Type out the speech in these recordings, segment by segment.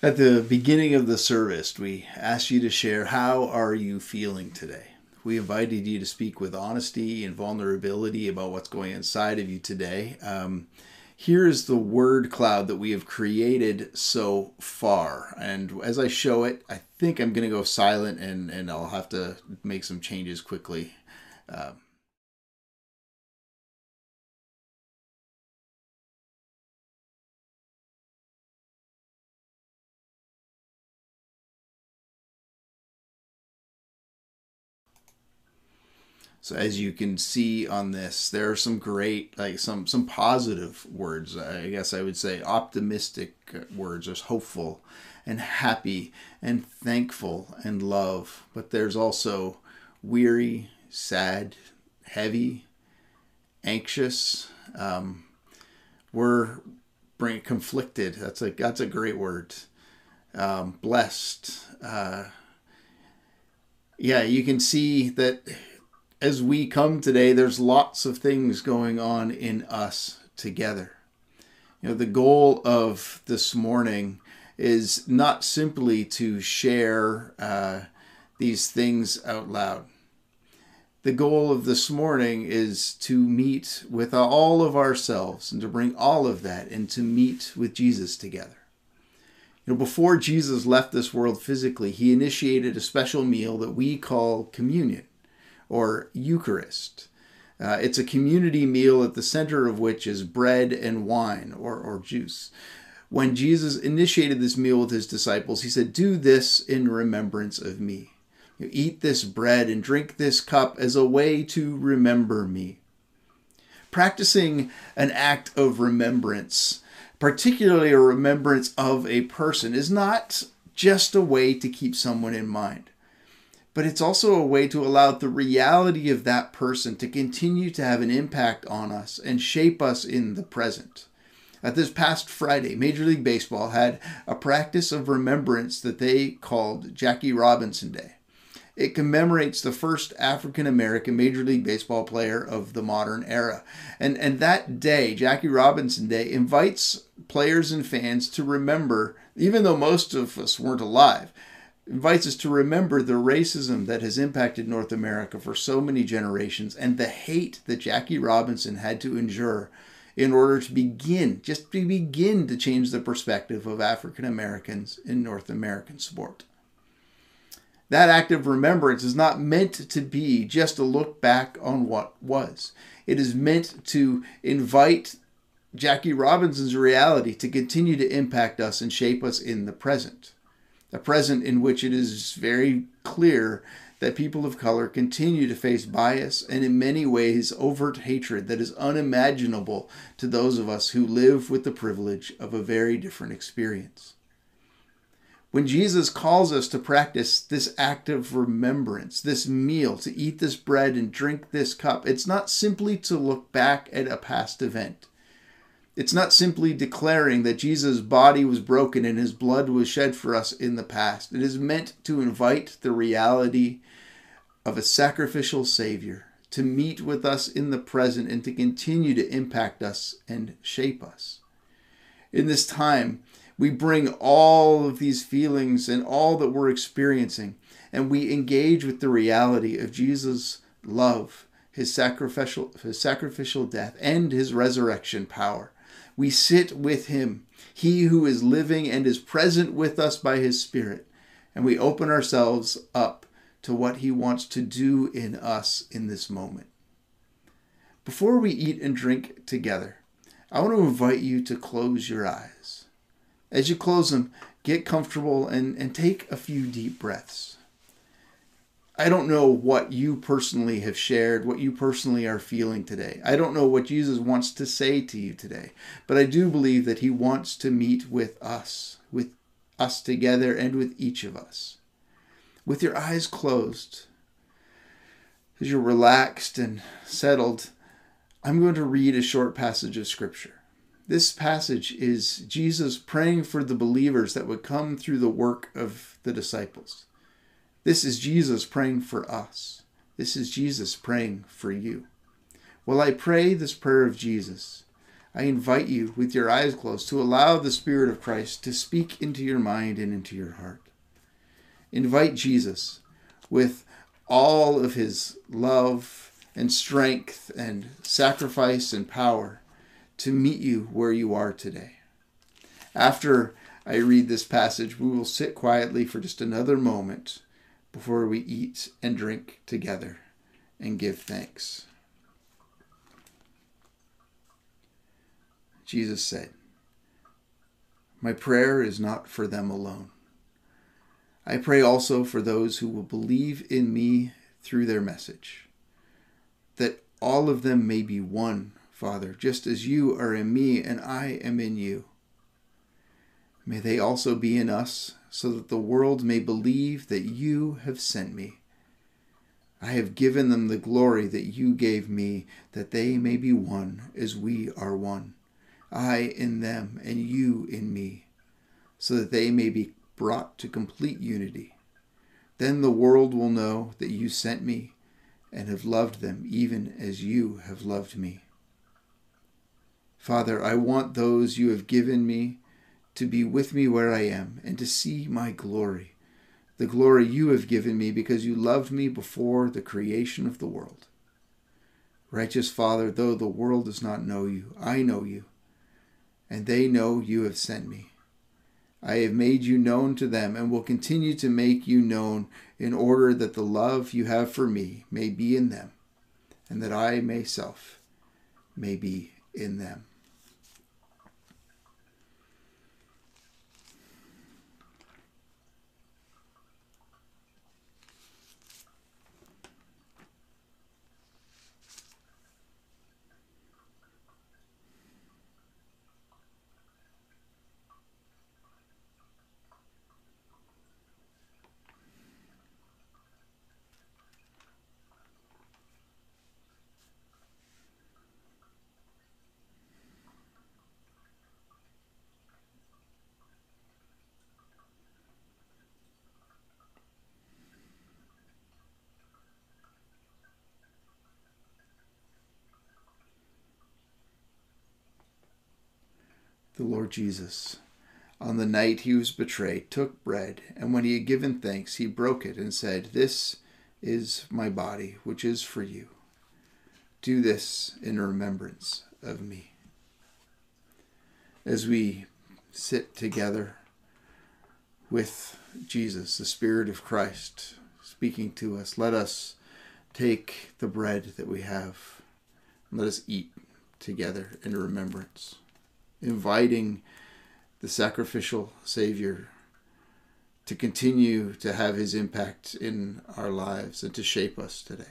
At the beginning of the service, we asked you to share, how are you feeling today? We invited you to speak with honesty and vulnerability about what's going inside of you today. Here's the word cloud that we have created so far. And as I show it, I think I'm going to go silent and I'll have to make some changes quickly. So as you can see on this, there are some great, like some positive words. I guess I would say optimistic words. There's hopeful and happy and thankful and love. But there's also weary, sad, heavy, anxious. We're conflicted. That's a great word. Blessed. Yeah, you can see that as we come today, there's lots of things going on in us together. You know, the goal of this morning is not simply to share these things out loud. The goal of this morning is to meet with all of ourselves and to bring all of that and to meet with Jesus together. You know, before Jesus left this world physically, he initiated a special meal that we call communion, or Eucharist. It's a community meal at the center of which is bread and wine or juice. When Jesus initiated this meal with his disciples, he said, "Do this in remembrance of me. You eat this bread and drink this cup as a way to remember me." Practicing an act of remembrance, particularly a remembrance of a person, is not just a way to keep someone in mind, but it's also a way to allow the reality of that person to continue to have an impact on us and shape us in the present. This past Friday, Major League Baseball had a practice of remembrance that they called Jackie Robinson Day. It commemorates the first African-American Major League Baseball player of the modern era. And that day, Jackie Robinson Day, invites players and fans to remember, even though most of us weren't alive, invites us to remember the racism that has impacted North America for so many generations and the hate that Jackie Robinson had to endure in order to begin to change the perspective of African Americans in North American sport. That act of remembrance is not meant to be just a look back on what was. It is meant to invite Jackie Robinson's reality to continue to impact us and shape us in the present. A present in which it is very clear that people of color continue to face bias and in many ways overt hatred that is unimaginable to those of us who live with the privilege of a very different experience. When Jesus calls us to practice this act of remembrance, this meal, to eat this bread and drink this cup, it's not simply to look back at a past event. It's not simply declaring that Jesus' body was broken and his blood was shed for us in the past. It is meant to invite the reality of a sacrificial Savior to meet with us in the present and to continue to impact us and shape us. In this time, we bring all of these feelings and all that we're experiencing, and we engage with the reality of Jesus' love, his sacrificial death, and his resurrection power. We sit with him, he who is living and is present with us by his Spirit, and we open ourselves up to what he wants to do in us in this moment. Before we eat and drink together, I want to invite you to close your eyes. As you close them, get comfortable and take a few deep breaths. I don't know what you personally have shared, what you personally are feeling today. I don't know what Jesus wants to say to you today, but I do believe that he wants to meet with us together and with each of us. With your eyes closed, as you're relaxed and settled, I'm going to read a short passage of Scripture. This passage is Jesus praying for the believers that would come through the work of the disciples. This is Jesus praying for us. This is Jesus praying for you. While I pray this prayer of Jesus, I invite you, with your eyes closed, to allow the Spirit of Christ to speak into your mind and into your heart. Invite Jesus with all of his love and strength and sacrifice and power to meet you where you are today. After I read this passage, we will sit quietly for just another moment before we eat and drink together and give thanks. Jesus said, "My prayer is not for them alone. I pray also for those who will believe in me through their message, that all of them may be one, Father, just as you are in me and I am in you. May they also be in us, so that the world may believe that you have sent me. I have given them the glory that you gave me, that they may be one as we are one. I in them and you in me, so that they may be brought to complete unity. Then the world will know that you sent me and have loved them even as you have loved me. Father, I want those you have given me to be with me where I am and to see my glory, the glory you have given me because you loved me before the creation of the world. Righteous Father, though the world does not know you, I know you, and they know you have sent me. I have made you known to them and will continue to make you known in order that the love you have for me may be in them and that I myself may be in them." The Lord Jesus, on the night he was betrayed, took bread, and when he had given thanks, he broke it and said, "This is my body, which is for you. Do this in remembrance of me." As we sit together with Jesus, the Spirit of Christ, speaking to us, let us take the bread that we have, and let us eat together in remembrance, inviting the sacrificial Savior to continue to have his impact in our lives and to shape us today.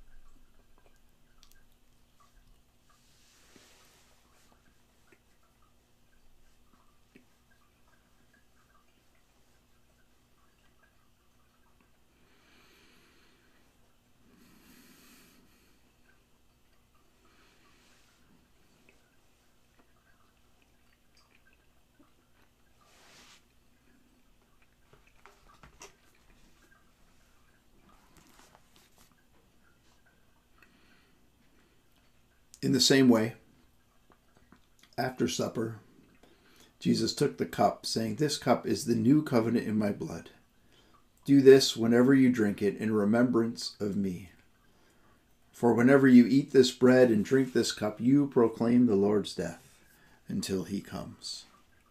In the same way, after supper, Jesus took the cup, saying, "This cup is the new covenant in my blood. Do this whenever you drink it in remembrance of me. For whenever you eat this bread and drink this cup, you proclaim the Lord's death until he comes."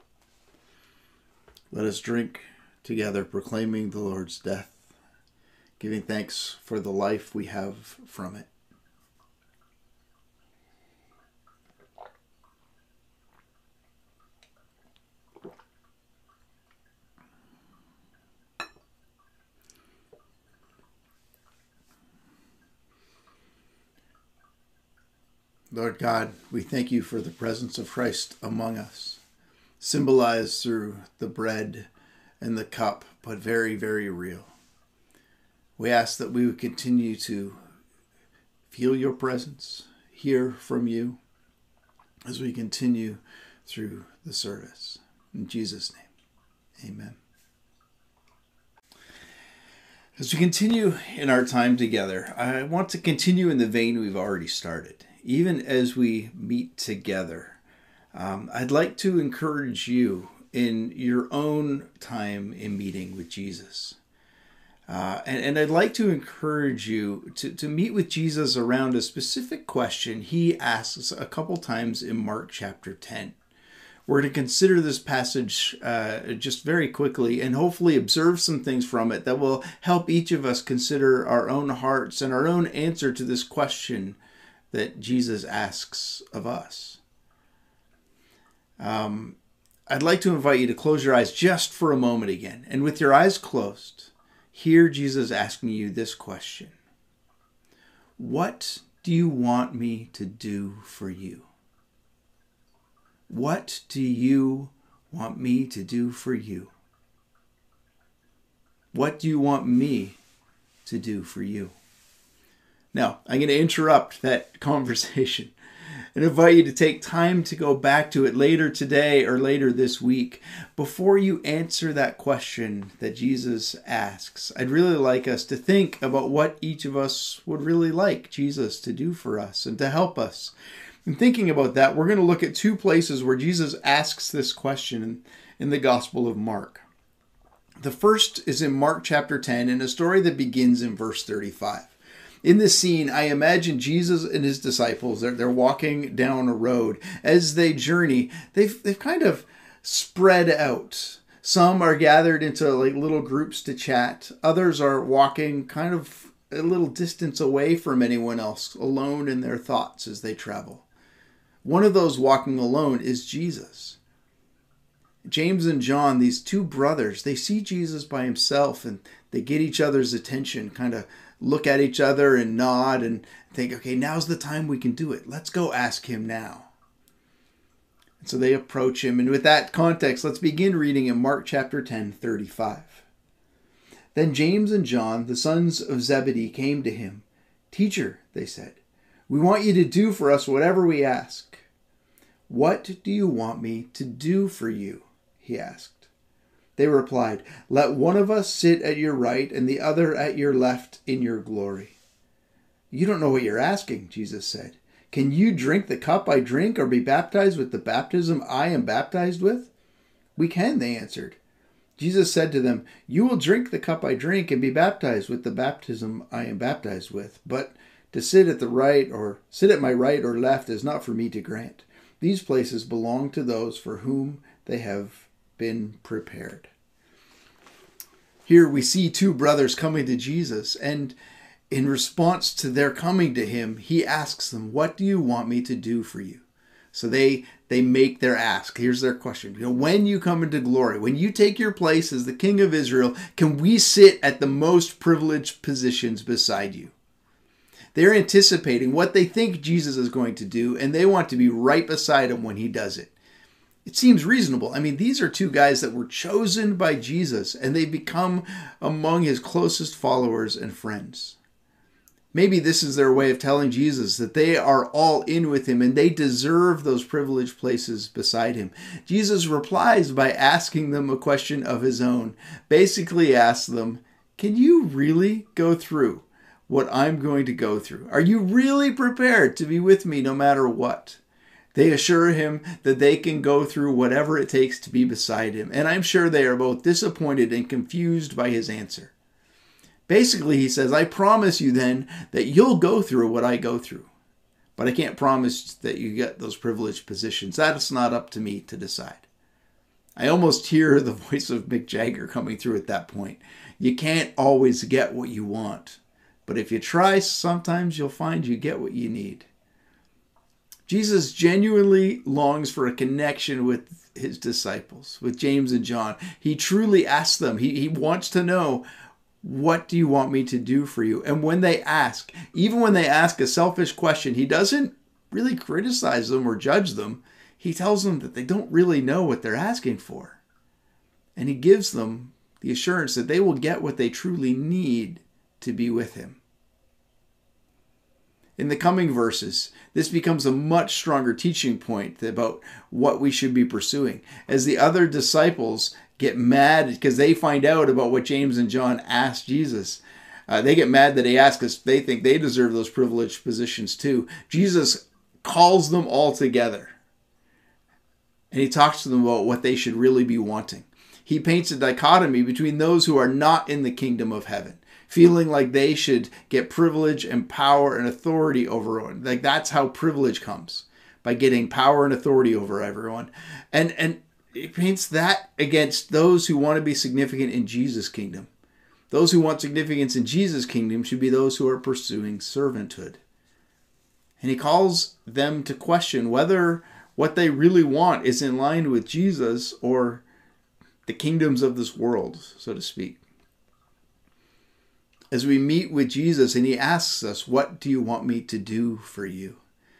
Let us drink together, proclaiming the Lord's death, giving thanks for the life we have from it. Lord God, we thank you for the presence of Christ among us, symbolized through the bread and the cup, but very, very real. We ask that we would continue to feel your presence, hear from you as we continue through the service. In Jesus' name, amen. As we continue in our time together, I want to continue in the vein we've already started. Even as we meet together, I'd like to encourage you in your own time in meeting with Jesus. And I'd like to encourage you to meet with Jesus around a specific question he asks a couple times in Mark chapter 10. We're going to consider this passage just very quickly and hopefully observe some things from it that will help each of us consider our own hearts and our own answer to this question that Jesus asks of us. I'd like to invite you to close your eyes just for a moment again. And with your eyes closed, hear Jesus asking you this question. What do you want me to do for you? What do you want me to do for you? What do you want me to do for you? Now, I'm going to interrupt that conversation and invite you to take time to go back to it later today or later this week. Before you answer that question that Jesus asks, I'd really like us to think about what each of us would really like Jesus to do for us and to help us. In thinking about that, we're going to look at two places where Jesus asks this question in the Gospel of Mark. The first is in Mark chapter 10 in a story that begins in verse 35. In this scene, I imagine Jesus and his disciples, they're walking down a road. As they journey, they've kind of spread out. Some are gathered into like little groups to chat. Others are walking kind of a little distance away from anyone else, alone in their thoughts as they travel. One of those walking alone is Jesus. James and John, these two brothers, they see Jesus by himself and they get each other's attention, kind of look at each other and nod and think, okay, now's the time we can do it. Let's go ask him now. And so they approach him. And with that context, let's begin reading in Mark chapter 10, 35. Then James and John, the sons of Zebedee, came to him. Teacher, they said, we want you to do for us whatever we ask. What do you want me to do for you? He asked. They replied, let one of us sit at your right and the other at your left in your glory. You don't know what you're asking, Jesus said. Can you drink the cup I drink or be baptized with the baptism I am baptized with? We can, they answered. Jesus said to them, you will drink the cup I drink and be baptized with the baptism I am baptized with, but to sit at my right or left is not for me to grant. These places belong to those for whom they have been prepared. Here we see two brothers coming to Jesus, and in response to their coming to him, he asks them, what do you want me to do for you? So they make their ask. Here's their question. When you come into glory, when you take your place as the King of Israel, can we sit at the most privileged positions beside you? They're anticipating what they think Jesus is going to do, and they want to be right beside him when he does it. It seems reasonable. I mean, these are two guys that were chosen by Jesus, and they become among his closest followers and friends. Maybe this is their way of telling Jesus that they are all in with him, and they deserve those privileged places beside him. Jesus replies by asking them a question of his own. Basically asks them, can you really go through what I'm going to go through? Are you really prepared to be with me no matter what? They assure him that they can go through whatever it takes to be beside him. And I'm sure they are both disappointed and confused by his answer. Basically, he says, I promise you then that you'll go through what I go through. But I can't promise that you get those privileged positions. That's not up to me to decide. I almost hear the voice of Mick Jagger coming through at that point. You can't always get what you want. But if you try, sometimes you'll find you get what you need. Jesus genuinely longs for a connection with his disciples, with James and John. He truly asks them. He wants to know, what do you want me to do for you? And when they ask, even when they ask a selfish question, he doesn't really criticize them or judge them. He tells them that they don't really know what they're asking for. And he gives them the assurance that they will get what they truly need to be with him. In the coming verses, this becomes a much stronger teaching point about what we should be pursuing. As the other disciples get mad because they find out about what James and John asked Jesus, they get mad that he asked because they think they deserve those privileged positions too. Jesus calls them all together. And he talks to them about what they should really be wanting. He paints a dichotomy between those who are not in the kingdom of heaven, feeling like they should get privilege and power and authority over everyone. Like that's how privilege comes, by getting power and authority over everyone. And he paints that against those who want to be significant in Jesus' kingdom. Those who want significance in Jesus' kingdom should be those who are pursuing servanthood. And he calls them to question whether what they really want is in line with Jesus or the kingdoms of this world, so to speak. As we meet with Jesus and he asks us, what do you want me to do for you?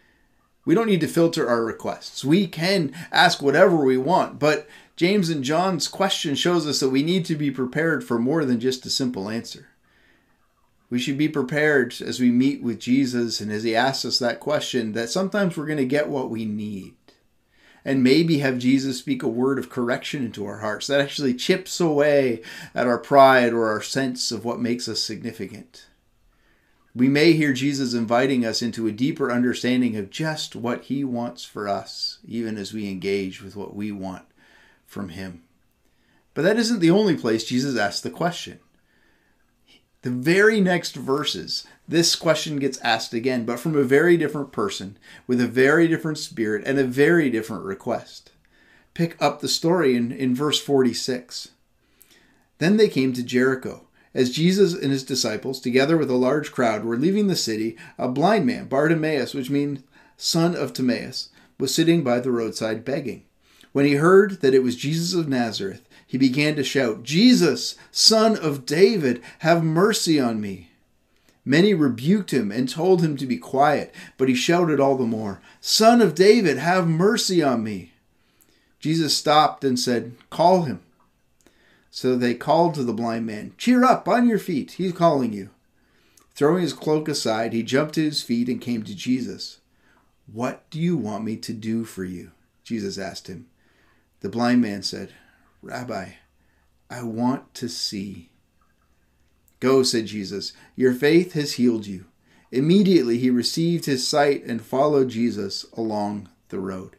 We don't need to filter our requests. We can ask whatever we want, but James and John's question shows us that we need to be prepared for more than just a simple answer. We should be prepared as we meet with Jesus and as he asks us that question, that sometimes we're going to get what we need. And maybe have Jesus speak a word of correction into our hearts that actually chips away at our pride or our sense of what makes us significant. We may hear Jesus inviting us into a deeper understanding of just what he wants for us, even as we engage with what we want from him. But that isn't the only place Jesus asks the question. The very next verses, this question gets asked again, but from a very different person, with a very different spirit, and a very different request. Pick up the story in verse 46. Then they came to Jericho. As Jesus and his disciples, together with a large crowd, were leaving the city, a blind man, Bartimaeus, which means son of Timaeus, was sitting by the roadside begging. When he heard that it was Jesus of Nazareth, he began to shout, "Jesus, Son of David, have mercy on me." Many rebuked him and told him to be quiet, but he shouted all the more, "Son of David, have mercy on me." Jesus stopped and said, "Call him." So they called to the blind man, "Cheer up, on your feet, he's calling you." Throwing his cloak aside, he jumped to his feet and came to Jesus. "What do you want me to do for you?" Jesus asked him. The blind man said, "Rabbi, I want to see." "Go," said Jesus, "your faith has healed you." Immediately he received his sight and followed Jesus along the road.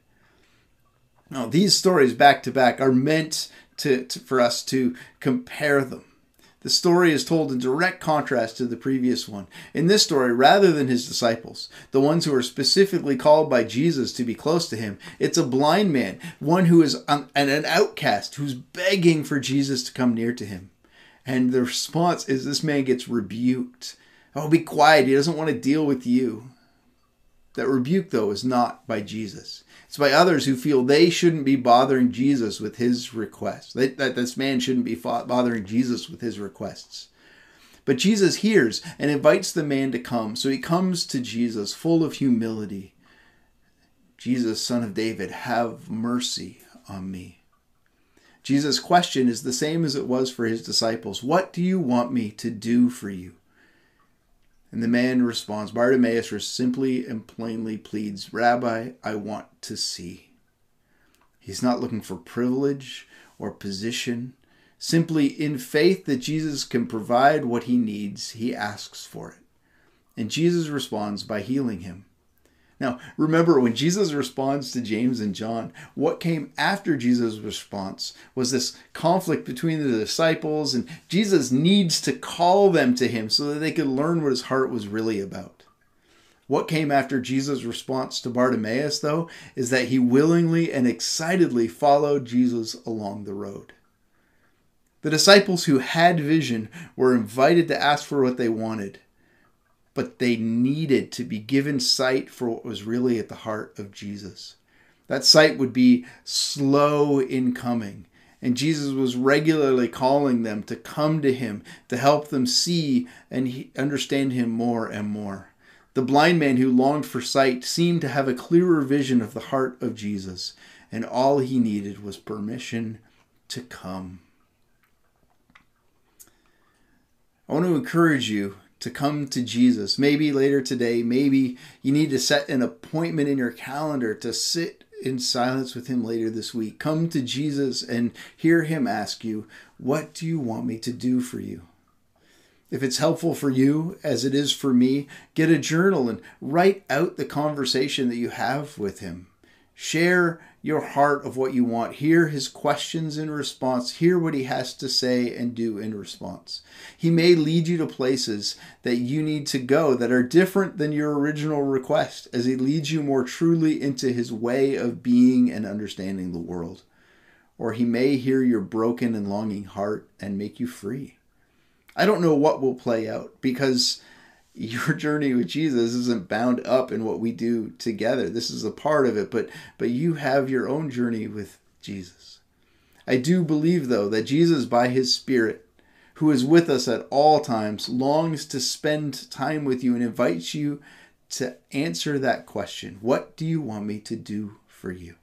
Now, these stories back to back are meant for us to compare them. The story is told in direct contrast to the previous one. In this story, rather than his disciples, the ones who are specifically called by Jesus to be close to him, it's a blind man, one who is an outcast, who's begging for Jesus to come near to him. And the response is this man gets rebuked. "Oh, be quiet, he doesn't want to deal with you." That rebuke, though, is not by Jesus. It's by others who feel they shouldn't be bothering Jesus with his requests. That this man shouldn't be bothering Jesus with his requests. But Jesus hears and invites the man to come. So he comes to Jesus full of humility. "Jesus, Son of David, have mercy on me." Jesus' question is the same as it was for his disciples. "What do you want me to do for you?" And the man responds, Bartimaeus simply and plainly pleads, "Rabbi, I want to see." He's not looking for privilege or position. Simply in faith that Jesus can provide what he needs, he asks for it. And Jesus responds by healing him. Now, remember, when Jesus responds to James and John, what came after Jesus' response was this conflict between the disciples, and Jesus needs to call them to him so that they could learn what his heart was really about. What came after Jesus' response to Bartimaeus, though, is that he willingly and excitedly followed Jesus along the road. The disciples who had vision were invited to ask for what they wanted, but they needed to be given sight for what was really at the heart of Jesus. That sight would be slow in coming, and Jesus was regularly calling them to come to him to help them see and understand him more and more. The blind man who longed for sight seemed to have a clearer vision of the heart of Jesus, and all he needed was permission to come. I want to encourage you to come to Jesus. Maybe later today, maybe you need to set an appointment in your calendar to sit in silence with him later this week. Come to Jesus and hear him ask you, "What do you want me to do for you?" If it's helpful for you, as it is for me, get a journal and write out the conversation that you have with him. Share your heart of what you want. Hear his questions in response. Hear what he has to say and do in response. He may lead you to places that you need to go that are different than your original request as he leads you more truly into his way of being and understanding the world. Or he may hear your broken and longing heart and make you free. I don't know what will play out because your journey with Jesus isn't bound up in what we do together. This is a part of it, but you have your own journey with Jesus. I do believe, though, that Jesus, by his Spirit, who is with us at all times, longs to spend time with you and invites you to answer that question. What do you want me to do for you?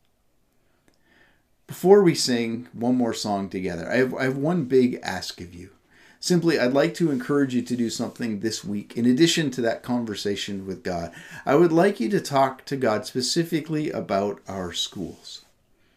Before we sing one more song together, I have one big ask of you. Simply, I'd like to encourage you to do something this week. In addition to that conversation with God, I would like you to talk to God specifically about our schools.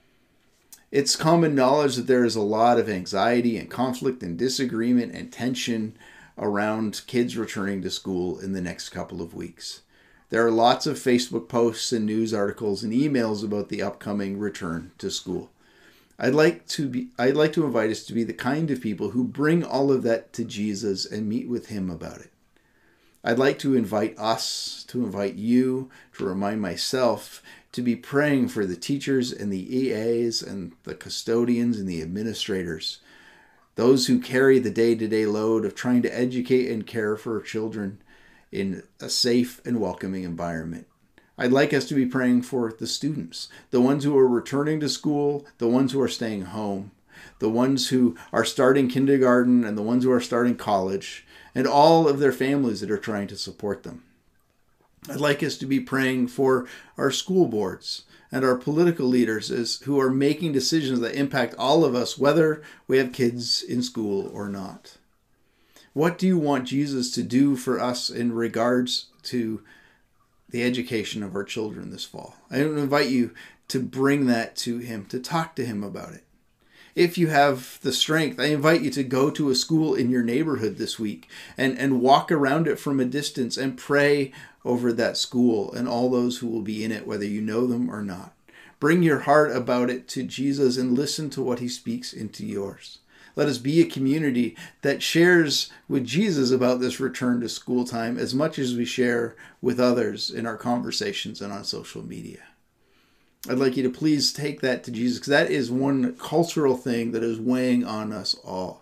It's common knowledge that there is a lot of anxiety and conflict and disagreement and tension around kids returning to school in the next couple of weeks. There are lots of Facebook posts and news articles and emails about the upcoming return to school. I'd like to invite us to be the kind of people who bring all of that to Jesus and meet with him about it. I'd like to invite us, to invite you, to remind myself to be praying for the teachers and the EAs and the custodians and the administrators, those who carry the day-to-day load of trying to educate and care for children in a safe and welcoming environment. I'd like us to be praying for the students, the ones who are returning to school, the ones who are staying home, the ones who are starting kindergarten and the ones who are starting college, and all of their families that are trying to support them. I'd like us to be praying for our school boards and our political leaders who are making decisions that impact all of us, whether we have kids in school or not. What do you want Jesus to do for us in regards to the education of our children this fall? I invite you to bring that to him, to talk to him about it. If you have the strength, I invite you to go to a school in your neighborhood this week and walk around it from a distance and pray over that school and all those who will be in it, whether you know them or not. Bring your heart about it to Jesus and listen to what he speaks into yours. Let us be a community that shares with Jesus about this return to school time as much as we share with others in our conversations and on social media. I'd like you to please take that to Jesus, because that is one cultural thing that is weighing on us all.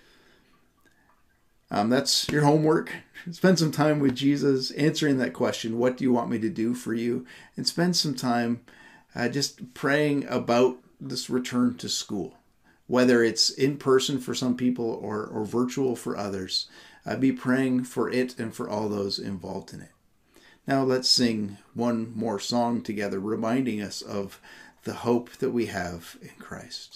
That's your homework. Spend some time with Jesus answering that question, what do you want me to do for you? And spend some time just praying about this return to school. Whether it's in person for some people or virtual for others, be praying for it and for all those involved in it. Now let's sing one more song together, reminding us of the hope that we have in Christ.